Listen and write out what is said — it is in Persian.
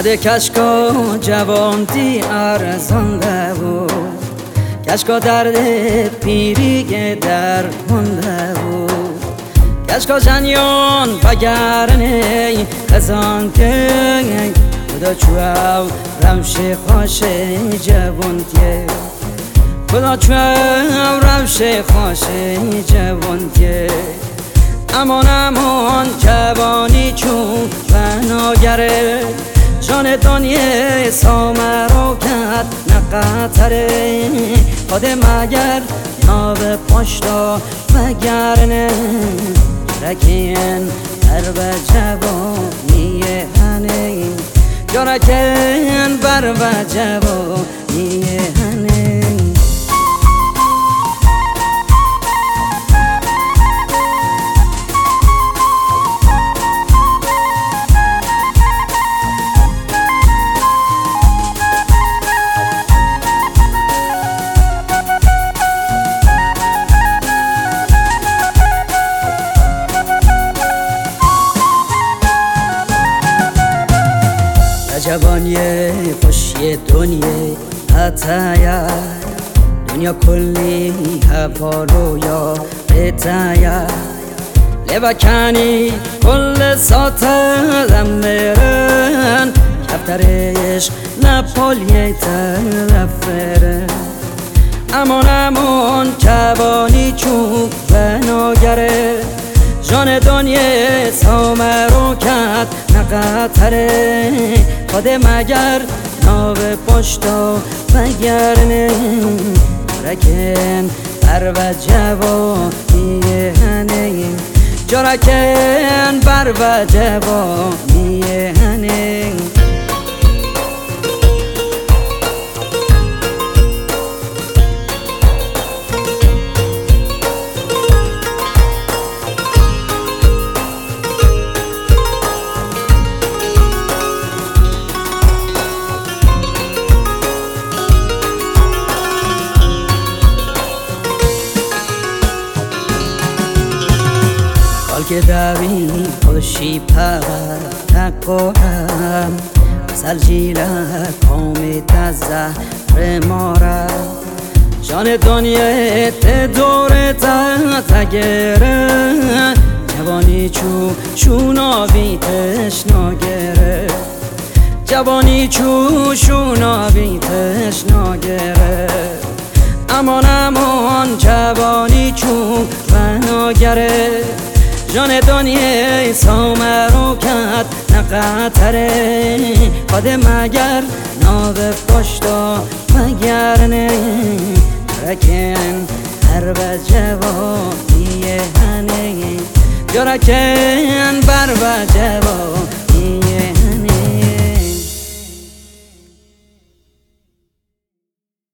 بده کشکا جوانتی ارزانده بود، کشکا درد پیری در مونده بود، کشکا جنیان بگرنه خزان که خدا چوو روش خوش جوانتیه، خدا چوو روش خوش جوانتیه. امان جوانی چون بناگره، جان دنیا سامرو کد نقطره، خود مگر ناب پاشتا مگرنه رکین بر و جوانی هنه، رکین بر و جوانی هنه. جوانی خوشی دنیا هتایا، دنیا کلی هوا رویا بتایا، لبکنی کل ساتم میرن، کفترش نپولیه طرفره. امان جوانی چون بناگره، جان دنیا سامرو کد نقطره، خود مگر ناب پشتا مگرنه رکن بر و جوانی هنه، جرکن بر و جوانی هنه. که دوی خوشی پر نکنم، سلجیله کامی تزهر ماره، جان دنیا دور تگره، جوانی چون آبی تشنا گره، جوانی چون آبی تشنا گره. امان جوانی چون بناگره، جان دنیا سامرو کد نقطره، خود مگر ناب پشتا مگرنه رکن هر و جوانی هنه، رکن بر و جوانی